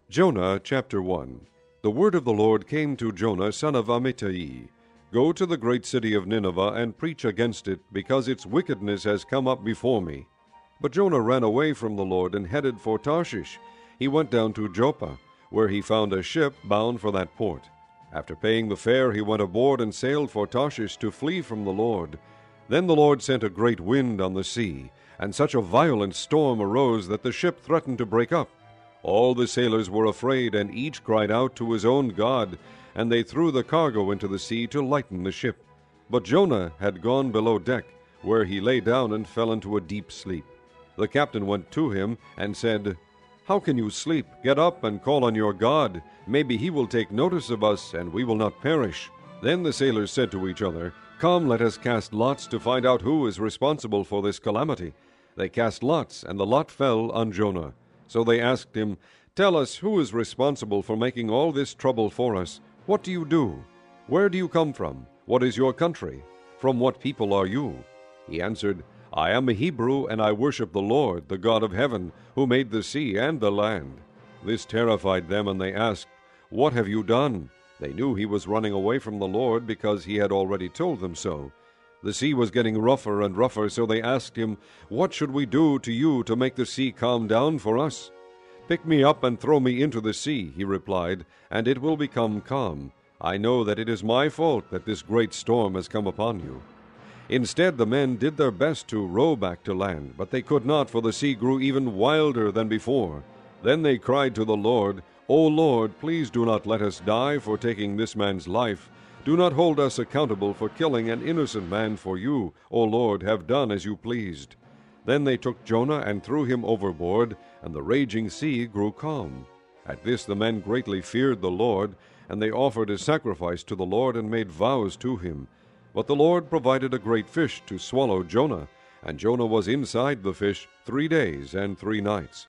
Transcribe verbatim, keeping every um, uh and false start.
Jonah chapter one. The word of the Lord came to Jonah, son of Amittai. Go to the great city of Nineveh and preach against it, because its wickedness has come up before me. But Jonah ran away from the Lord and headed for Tarshish. He went down to Joppa, where he found a ship bound for that port. After paying the fare, he went aboard and sailed for Tarshish to flee from the Lord. Then the Lord sent a great wind on the sea, and such a violent storm arose that the ship threatened to break up. All the sailors were afraid, and each cried out to his own god, and they threw the cargo into the sea to lighten the ship. But Jonah had gone below deck, where he lay down and fell into a deep sleep. The captain went to him and said, "How can you sleep? Get up and call on your God. Maybe he will take notice of us, and we will not perish." Then the sailors said to each other, "Come, let us cast lots to find out who is responsible for this calamity." They cast lots, and the lot fell on Jonah. So they asked him, "Tell us, who is responsible for making all this trouble for us? What do you do? Where do you come from? What is your country? From what people are you?" He answered, "I am a Hebrew, and I worship the Lord, the God of heaven, who made the sea and the land." This terrified them, and they asked, "What have you done?" They knew he was running away from the Lord, because he had already told them so. The sea was getting rougher and rougher, so they asked him, "What should we do to you to make the sea calm down for us?" "Pick me up and throw me into the sea," he replied, "and it will become calm. I know that it is my fault that this great storm has come upon you." Instead, the men did their best to row back to land, but they could not, for the sea grew even wilder than before. Then they cried to the Lord, "O Lord, please do not let us die for taking this man's life. Do not hold us accountable for killing an innocent man, for you, O Lord, have done as you pleased." Then they took Jonah and threw him overboard, and the raging sea grew calm. At this the men greatly feared the Lord, and they offered a sacrifice to the Lord and made vows to him. But the Lord provided a great fish to swallow Jonah, and Jonah was inside the fish three days and three nights.